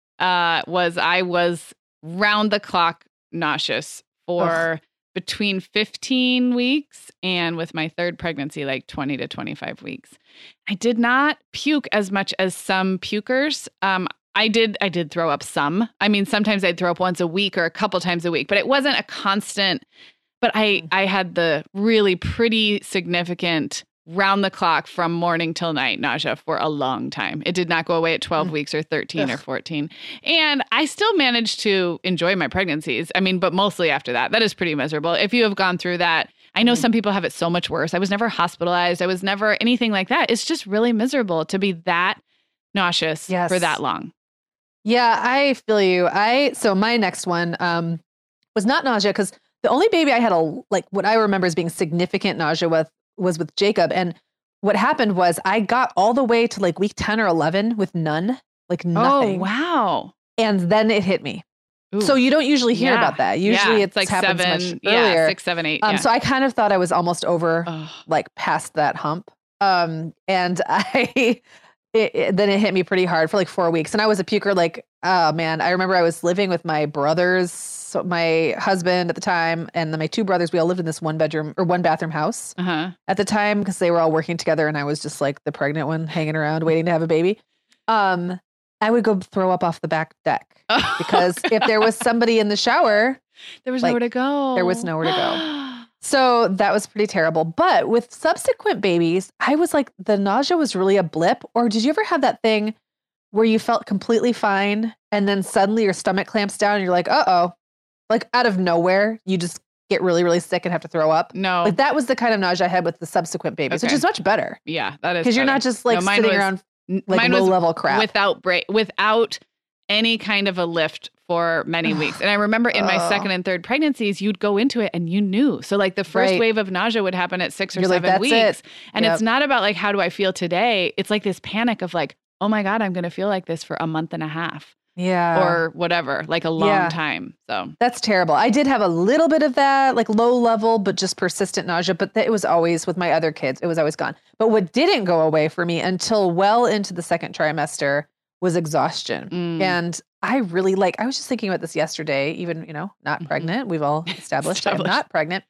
uh, was I was round the clock nauseous for between fifteen weeks and with my third pregnancy, like twenty to twenty-five weeks. I did not puke as much as some pukers. Um, I did, I did throw up some. I mean, sometimes I'd throw up once a week or a couple times a week, but it wasn't a constant. But I, I had the really pretty significant round the clock from morning till night nausea for a long time. It did not go away at twelve Mm. weeks or thirteen or Ugh. fourteen. And I still managed to enjoy my pregnancies. I mean, but mostly after that, that is pretty miserable. If you have gone through that, I know Mhm. some people have it so much worse. I was never hospitalized. I was never anything like that. It's just really miserable to be that nauseous Yes. for that long. Yeah, I feel you. I so my next one um was not nausea because the only baby I had a like what I remember as being significant nausea with was with Jacob. And what happened was I got all the way to like week ten or eleven with none, like nothing. Oh, wow. And then it hit me. Ooh. So you don't usually hear Yeah. about that. Usually Yeah, it's like happens seven, much yeah, earlier. six, seven, eight. Um, yeah. So I kind of thought I was almost over, Ugh. like past that hump. Um, and I, it, it- then it hit me pretty hard for like four weeks. And I was a puker. Like, oh man, I remember I was living with my brothers, so my husband at the time, and then my two brothers. We all lived in this one bedroom or one bathroom house Uh-huh. at the time because they were all working together, and I was just like the pregnant one hanging around waiting to have a baby. Um, I would go throw up off the back deck because if there was somebody in the shower, there was like, nowhere to go. there was nowhere to go. So that was pretty terrible. But with subsequent babies, I was like, the nausea was really a blip. Or did you ever have that thing where you felt completely fine and then suddenly your stomach clamps down and you're like, uh-oh, like out of nowhere, you just get really, really sick and have to throw up? No. Like that was the kind of nausea I had with the subsequent babies, which Okay. is much better yeah, that is because you're better. not just like No, mine sitting was- around N- like mine low was level crap. without break, without any kind of a lift for many weeks. And I remember in my Oh. second and third pregnancies, you'd go into it and you knew. So like the first Right. wave of nausea would happen at six or You're like, seven "That's weeks. it." And Yep. it's not about like, how do I feel today? It's like this panic of like, oh my God, I'm going to feel like this for a month and a half yeah. or whatever, like a long Yeah. time. So That's terrible. I did have a little bit of that, like low level, but just persistent nausea. But th- it was always with my other kids, it was always gone. But what didn't go away for me until well into the second trimester was exhaustion. Mm. And I really like, I was just thinking about this yesterday, even, you know, not Mhm. pregnant. We've all established I'm Established. not pregnant.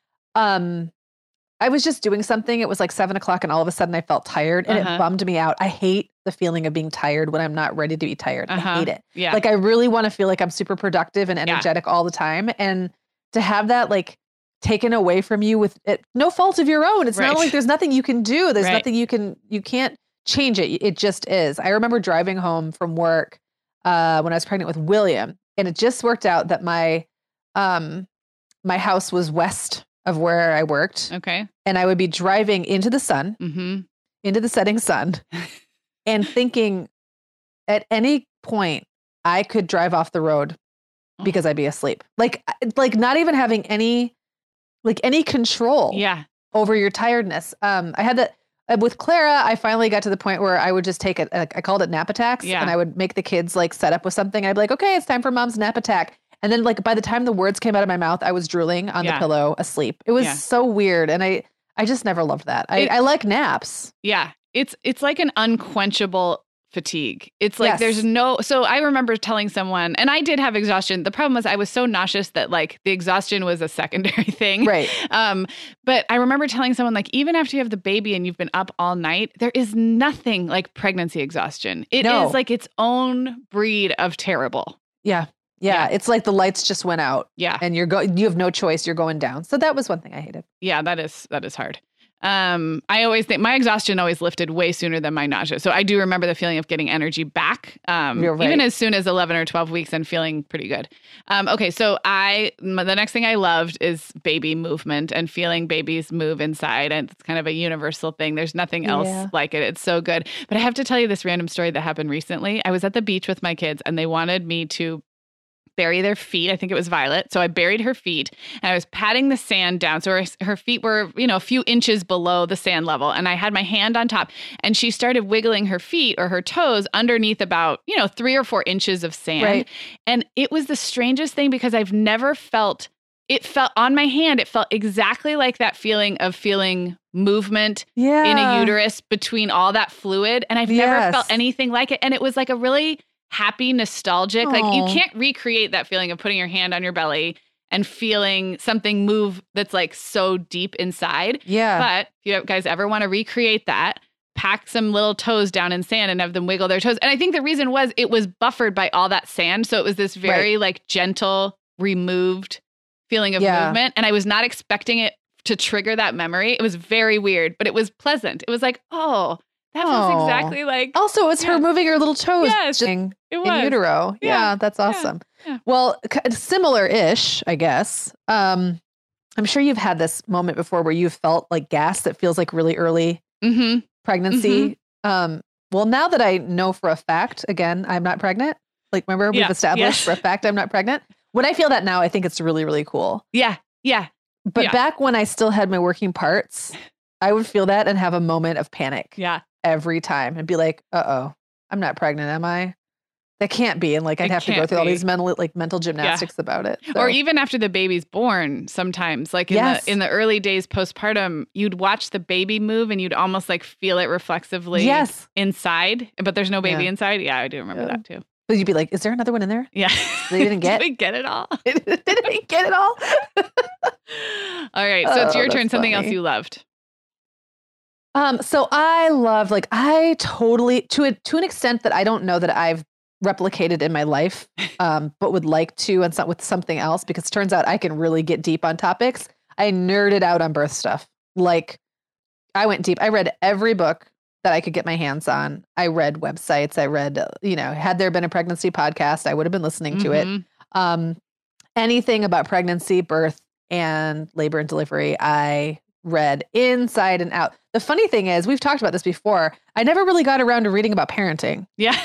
Um, I was just doing something. It was like seven o'clock and all of a sudden I felt tired and Uh-huh. it bummed me out. I hate the feeling of being tired when I'm not ready to be tired. Uh-huh. I hate it. yeah. Like I really want to feel like I'm super productive and energetic all the time. And to have that like taken away from you with it, no fault of your own. It's Right. not like there's nothing you can do. There's Right. nothing you can, you can't change it. It just is. I remember driving home from work uh, when I was pregnant with William, and it just worked out that my, um, my house was west of where I worked, okay. and I would be driving into the sun, Mm-hmm. into the setting sun, and thinking at any point I could drive off the road because I'd be asleep. Like, like not even having any, like any control Yeah. over your tiredness. Um, I had that uh, with Clara. I finally got to the point where I would just take it. Uh, I called it nap attacks, Yeah. and I would make the kids like set up with something. I'd be like, okay, it's time for mom's nap attack. And then like by the time the words came out of my mouth, I was drooling on Yeah. the pillow asleep. It was Yeah. so weird. And I, I just never loved that. I, It- I like naps. Yeah. It's it's like an unquenchable fatigue. It's like Yes. there's no so I remember telling someone, and I did have exhaustion. The problem was I was so nauseous that like the exhaustion was a secondary thing. Right. Um, but I remember telling someone like even after you have the baby and you've been up all night, there is nothing like pregnancy exhaustion. It No. is like its own breed of terrible. Yeah. Yeah. Yeah. It's like the lights just went out Yeah. and you're going, you have no choice. You're going down. So that was one thing I hated. Yeah, that is that is hard. Um, I always think my exhaustion always lifted way sooner than my nausea. So I do remember the feeling of getting energy back, um, You're right. even as soon as eleven or twelve weeks and feeling pretty good. Um, okay, so I m- the next thing I loved is baby movement and feeling babies move inside, and it's kind of a universal thing. There's nothing else Yeah. like it. It's so good. But I have to tell you this random story that happened recently. I was at the beach with my kids, and they wanted me to bury their feet. I think it was Violet. So I buried her feet and I was patting the sand down. So her, her feet were, you know, a few inches below the sand level. And I had my hand on top and she started wiggling her feet or her toes underneath about, you know, three or four inches of sand. Right. And it was the strangest thing because I've never felt, it felt on my hand, it felt exactly like that feeling of feeling movement Yeah. in a uterus between all that fluid. And I've never Yes. felt anything like it. And it was like a really happy, nostalgic, like you Aw. can't recreate that feeling of putting your hand on your belly and feeling something move that's like so deep inside. Yeah. But if you guys ever want to recreate that, pack some little toes down in sand and have them wiggle their toes. And I think the reason was it was buffered by all that sand. So it was this very like gentle, removed feeling of Yeah. movement. And I was not expecting it to trigger that memory. It was very weird, but it was pleasant. It was like, oh, that feels Aw. exactly like Also, it's Yeah. her moving her little toes Yes, in it in was. utero. Yeah, Yeah, that's awesome. yeah. Well, k- similar-ish, I guess. Um, I'm sure you've had this moment before where you've felt like gas that feels like really early Mm-hmm. pregnancy. Um, well, now that I know for a fact, again, I'm not pregnant. Like, remember we've Yeah, established yes. for a fact I'm not pregnant. When I feel that now, I think it's really, really cool. Yeah. Yeah. But Yeah. back when I still had my working parts, I would feel that and have a moment of panic Yeah. every time and be like, uh oh, I'm not pregnant, am I? That can't be. And like, I'd It have to go can't through all be. these mental, like mental gymnastics about it. Or So, even after the baby's born, sometimes like in Yes. the in the early days postpartum, you'd watch the baby move and you'd almost like feel it reflexively yes. inside, but there's no baby Yeah. inside. Yeah, I do remember Yeah. that too. But you'd be like, is there another one in there? Yeah. They didn't get- Did we get it all? Did I get it all? All right. So it's Oh, your turn. that's Something else funny. you loved. Um, so I love, like, I totally, to a, to an extent that I don't know that I've replicated in my life, um, but would like to, and some, with something else, because it turns out I can really get deep on topics. I nerded out on birth stuff. Like, I went deep. I read every book that I could get my hands on. I read websites. I read, uh, you know, had there been a pregnancy podcast, I would have been listening to it. Mhm. Um, anything about pregnancy, birth, and labor and delivery, I read inside and out. The funny thing is, we've talked about this before. I never really got around to reading about parenting. Yeah.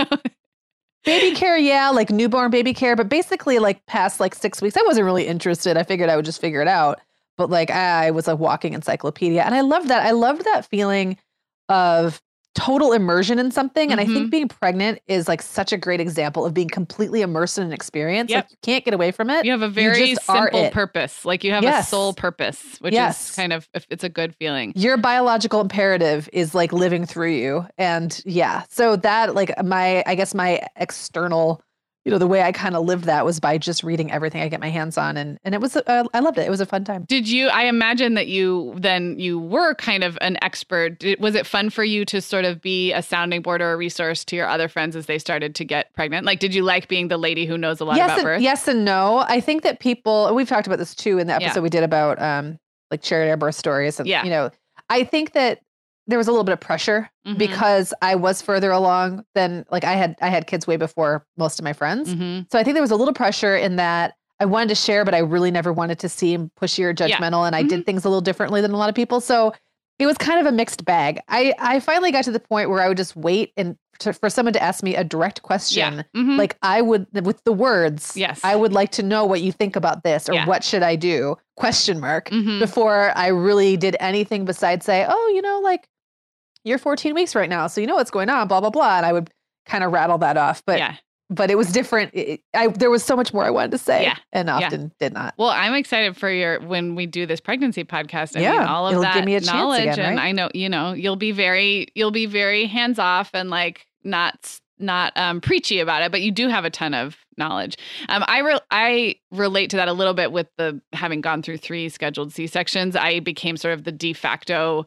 Baby care, yeah, like newborn baby care, but basically like past like six weeks, I wasn't really interested. I figured I would just figure it out. But like I was a walking encyclopedia. And I loved that. I loved that feeling of total immersion in something. And I Mhm. think being pregnant is like such a great example of being completely immersed in an experience. Yep. Like you can't get away from it. You have a very just are simple it. purpose. Like you have Yes. a sole purpose, which Yes. is kind of, it's a good feeling. Your biological imperative is like living through you. And yeah, so that like my, I guess my external, you know, the way I kind of lived that was by just reading everything I get my hands on. And, and it was, uh, I loved it. It was a fun time. Did you, I imagine that you then you were kind of an expert. Did, was it fun for you to sort of be a sounding board or a resource to your other friends as they started to get pregnant? Like, did you like being the lady who knows a lot yes about and, birth? Yes and no. I think that people, we've talked about this too in the episode Yeah. we did about um like charity birth stories. And, Yeah. you know, I think that there was a little bit of pressure Mhm. because I was further along than like I had, I had kids way before most of my friends. Mhm. So I think there was a little pressure in that I wanted to share, but I really never wanted to seem pushy or judgmental. And I Mhm. did things a little differently than a lot of people. So it was kind of a mixed bag. I, I finally got to the point where I would just wait and to, for someone to ask me a direct question. Yeah. Mhm. Like I would, with the words, Yes. I would like to know what you think about this or Yeah. what should I do? Question mark. Mhm. Before I really did anything besides say, oh, you know, like you're fourteen weeks right now. So you know what's going on, blah, blah, blah. And I would kind of rattle that off. But yeah. but it was different. It, I there was so much more I wanted to say, Yeah. and Yeah. often did not. Well, I'm excited for your when we do this pregnancy podcast. I Yeah, mean, all of it'll that give me a chance knowledge, again, and right? I know you know you'll be very you'll be very hands off and like not not um, preachy about it, but you do have a ton of knowledge. Um, I re- I relate to that a little bit with the having gone through three scheduled C-sections. I became sort of the de facto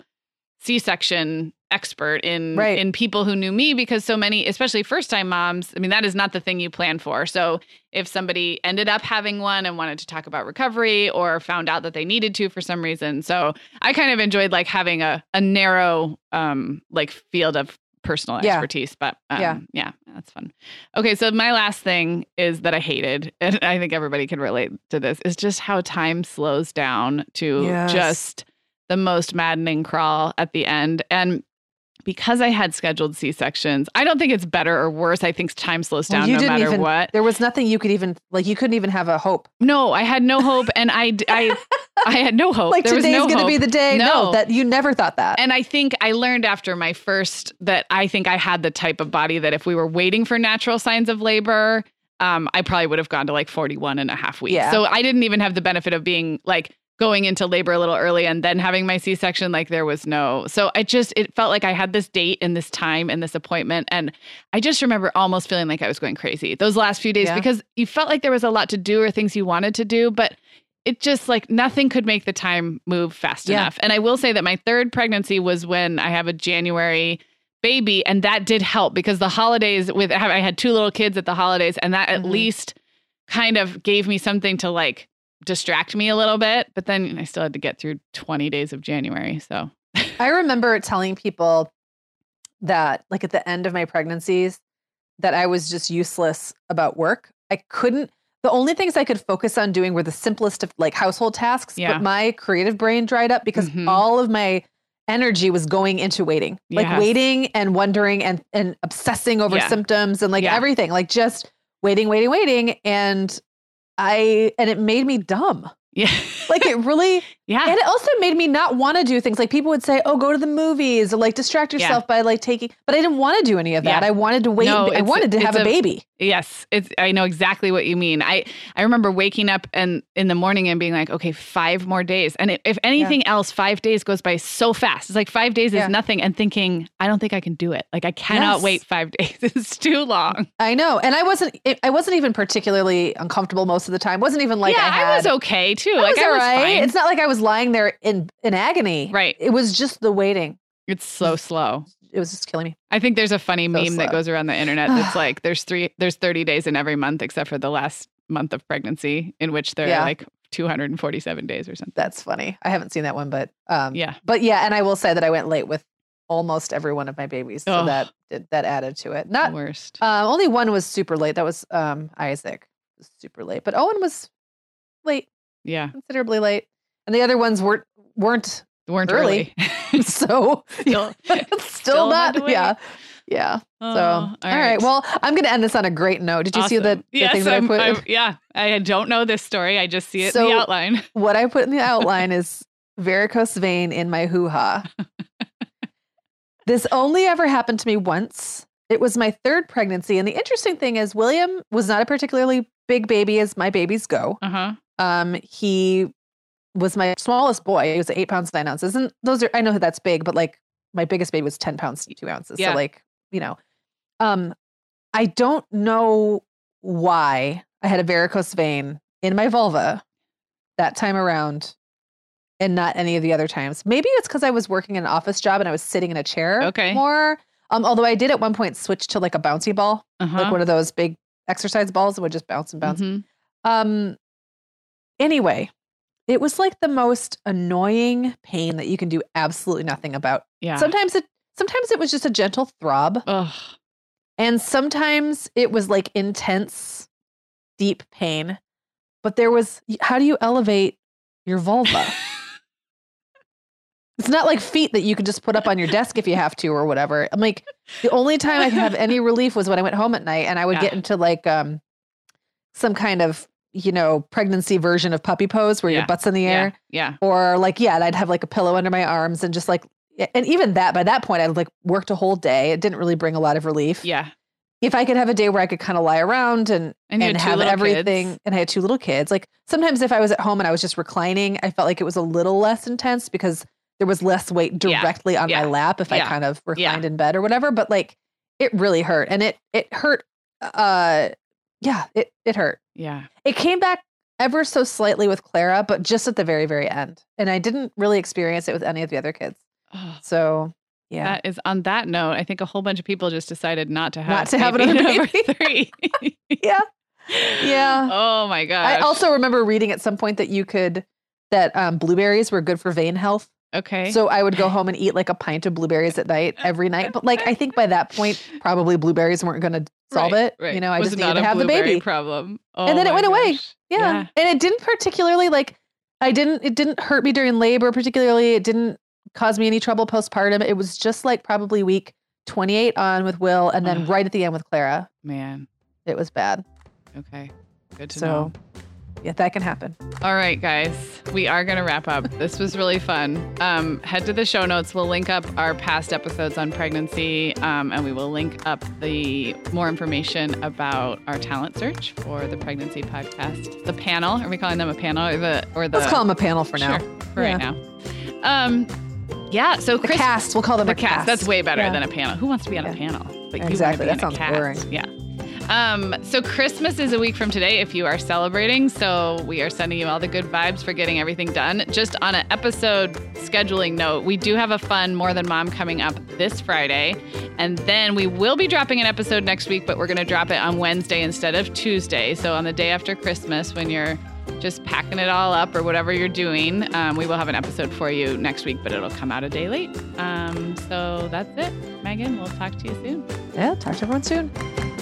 C-section expert in Right. in people who knew me because so many, especially first-time moms, I mean, that is not the thing you plan for. So if somebody ended up having one and wanted to talk about recovery or found out that they needed to for some reason. So I kind of enjoyed like having a, a narrow um, like field of personal Yeah. expertise. But um, Yeah. yeah, that's fun. Okay, so my last thing is that I hated, and I think everybody can relate to this, is just how time slows down to Yes. just the most maddening crawl at the end. And because I had scheduled C-sections, I don't think it's better or worse. I think time slows Well, down you no didn't matter even- what. There was nothing you could even like. You couldn't even have a hope. No, I had no hope, and I, I, I had no hope. Like there was today's no going to hope. be the day. No. No, that you never thought that. And I think I learned after my first that I think I had the type of body that if we were waiting for natural signs of labor, um, I probably would have gone to like forty-one and a half weeks. Yeah. So I didn't even have the benefit of being like going into labor a little early and then having my C-section. Like there was no, so I just, it felt like I had this date and this time and this appointment. And I just remember almost feeling like I was going crazy those last few days Yeah. because you felt like there was a lot to do or things you wanted to do, but it just like nothing could make the time move fast Yeah. enough. And I will say that my third pregnancy was when I have a January baby, and that did help because the holidays with I had two little kids at the holidays, and that at Mhm. least kind of gave me something to like distract me a little bit. But then I still had to get through twenty days of January. So I remember telling people that, like at the end of my pregnancies, that I was just useless about work. I couldn't. The only things I could focus on doing were the simplest of like household tasks. Yeah. But my creative brain dried up because Mhm. all of my energy was going into waiting, like Yes. waiting and wondering and and obsessing over Yeah. symptoms and like Yeah. everything, like just waiting, waiting, waiting. And I and it made me dumb. yeah, Like it really. yeah, And it also made me not want to do things. Like people would say, oh, go to the movies or like distract Yeah. yourself by like taking, but I didn't want to do any of that. Yeah. I wanted to wait. No, I it's- wanted to it's have a, a- baby. yes. It's I know exactly what you mean. I I remember waking up and in the morning and being like, okay, five more days. And it, if anything else, five days goes by so fast. It's like five days Yeah. is nothing. And thinking, I don't think I can do it. Like I cannot Yes. wait five days. It's too long. I know. And I wasn't, it, I wasn't even particularly uncomfortable most of the time. Wasn't even like yeah, I had. was okay too. I like was I all was right. fine. It's not like I was lying there in, in agony. Right. It was just the waiting. It's so slow. It was just killing me. I think there's a funny So meme that slow. goes around the internet that's like there's three there's thirty days in every month except for the last month of pregnancy in which there Yeah. are like two hundred forty-seven days or something. That's funny. I haven't seen that one, but, um, Yeah. but yeah. And I will say that I went late with almost every one of my babies. So Oh. that did, that added to it. The Not, worst. Uh, only one was super late. That was um, Isaac. Was super late, but Owen was late, Yeah. considerably late, and the other ones weren't weren't. Weren't Early. early. So Still- still, still had not. to wait. Yeah, yeah. Oh, So all right. Well, I'm going to end this on a great note. Did you see the, awesome. the yes, thing that I'm- I put? I'm- yeah, I don't know this story. I just see it in So- the outline. What I put in the outline is varicose vein in my hoo ha. This only ever happened to me once. It was my third pregnancy, and the interesting thing is William was not a particularly big baby as my babies go. Uh huh. Um, he was my smallest boy. He was eight pounds, nine ounces. And those are, I know that's big, but like my biggest baby was ten pounds, two ounces. Yeah. So like, you know, um, I don't know why I had a varicose vein in my vulva that time around and not any of the other times. Maybe it's because I was working in an office job and I was sitting in a chair Okay. more. Um, although I did at one point switch to like a bouncy ball, Uh-huh. like one of those big exercise balls that would just bounce and bounce. Mhm. Um, anyway, it was like the most annoying pain that you can do absolutely nothing about. Yeah. Sometimes it sometimes it was just a gentle throb, Ugh. and sometimes it was like intense, deep pain. But there was how do you elevate your vulva? It's not like feet that you can just put up on your desk if you have to or whatever. I'm like, the only time I could have any relief was when I went home at night and I would Yeah. get into like um some kind of, you know, pregnancy version of puppy pose where Yeah. your butt's in the air. Yeah. Or like, yeah, I'd have like a pillow under my arms and just like, and even that, by that point, I'd like worked a whole day. It didn't really bring a lot of relief. Yeah. if I could have a day where I could kind of lie around and, And you and had two have little everything, kids. and I had two little kids. Like sometimes if I was at home and I was just reclining, I felt like it was a little less intense because there was less weight Yeah. directly on Yeah. my lap if I Yeah. kind of reclined Yeah. in bed or whatever. But like it really hurt, and it it hurt. Uh, yeah, it it hurt. Yeah. It came back ever so slightly with Clara, but just at the very very end, and I didn't really experience it with any of the other kids. Oh, So yeah, that is on that note. I think a whole bunch of people just decided not to have Not to have baby another number baby. three. yeah. Yeah. Oh my gosh. I also remember reading at some point that you could that um, blueberries were good for vein health. Okay. So I would go home and eat like a pint of blueberries at night every night. But like I think by that point, probably blueberries weren't going to solve Right, it. right. You know, I Was just not needed to a have the blueberry baby. problem. Oh And then it my went away. gosh. Yeah. And it didn't particularly like I didn't it didn't hurt me during labor particularly. It didn't cause me any trouble postpartum. It was just like probably week twenty-eight on with Will and then Ugh. right at the end with Clara. Man. It was bad. Okay. Good to So know. yeah, that can happen. All right, guys, we are going to wrap up. This was really fun. Um, head to the show notes. We'll link up our past episodes on pregnancy, um, and we will link up the more information about our talent search for the pregnancy podcast. The panel, are we calling them a panel or the or the? Let's call them a panel for now. Sure, for Yeah. right now. Um, yeah. So The Chris, cast. We'll call them the a cast. cast. That's way better Yeah. than a panel. Who wants to be on a Yeah. panel? Like, you Exactly. wanna be That in a sounds cast. boring. Yeah. Um, so Christmas is a week from today if you are celebrating. So we are sending you all the good vibes for getting everything done. Just on an episode scheduling note, we do have a fun More Than Mom coming up this Friday. And then we will be dropping an episode next week, but we're going to drop it on Wednesday instead of Tuesday. So on the day after Christmas, when you're just packing it all up or whatever you're doing, um, we will have an episode for you next week, but it'll come out a day late. Um, so that's it. Megan, we'll talk to you soon. Yeah. Talk to everyone soon.